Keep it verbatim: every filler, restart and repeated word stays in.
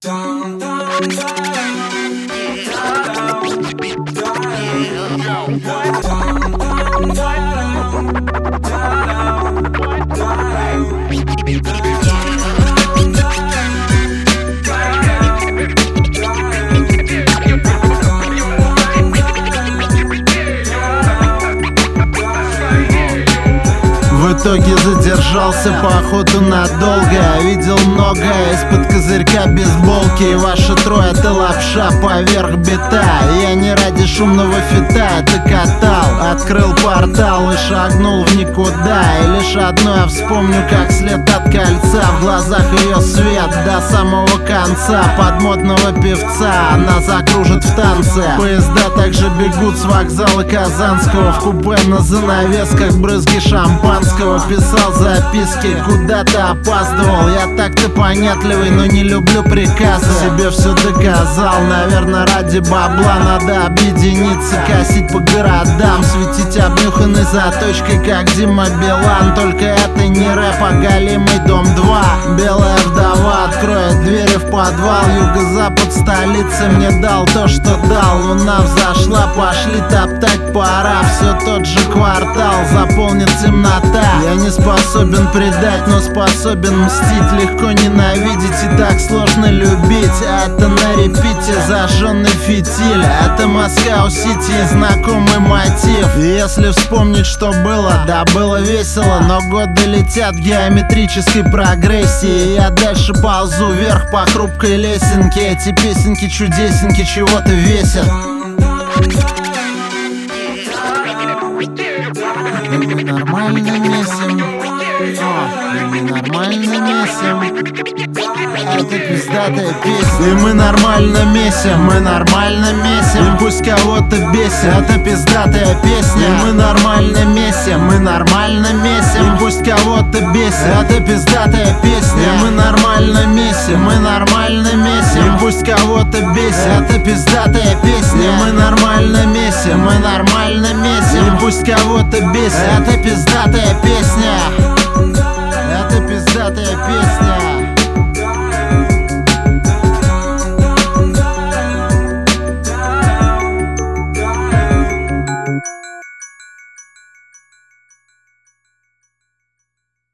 Down, down, down, В итоге задержался походу надолго. Видел многое из-под козырька бейсболки. И ваша трое — это лапша поверх бита. Я не ради шумного фита это катал. Открыл портал и шагнул в никуда. И лишь одно я вспомню, как след от кольца. В глазах ее свет до самого конца. Под модного певца она закружит в танце. Поезда также бегут с вокзала Казанского. В купе на занавесках брызги шампанского. Писал записки, куда-то опаздывал. Я так-то понятливый, но не люблю приказы. Себе все доказал, наверное, ради бабла надо объединиться, косить по городам, светить обнюханной заточкой, как Дима Билан. Только это не рэп, а голимый дом два. Белая вдова откроет двери в подвал. Юго-запад столицы мне дал то, что дал. Луна взошла, пошли топтать пора. Все тот же квартал, заполнит темнота. Я не способен предать, но способен мстить. Легко ненавидеть и так сложно любить. А это на репите зажженный фитиль. Это Москва-Сити и знакомый мотив. И если вспомнить, что было, да, было весело. Но годы летят в геометрической прогрессии. Я дальше ползу вверх по хрупкой лесенке. Эти песенки чудесеньки чего-то весят. Мы нормально месим, о, мы нормально месим. Это пиздатая песня. И мы нормально месим, мы нормально месим. И пусть кого-то бесит, это пиздатая песня. И мы нормально месим, мы нормально месим. И пусть кого-то бесит, это пиздатая песня. И мы нормально месим, мы нормально месим. И пусть кого-то бесит, это пиздатая песня. И мы нормально месим, мы нормально месим. И пусть кого-то бесит, это пиздатая песня. Это пиздатая песня.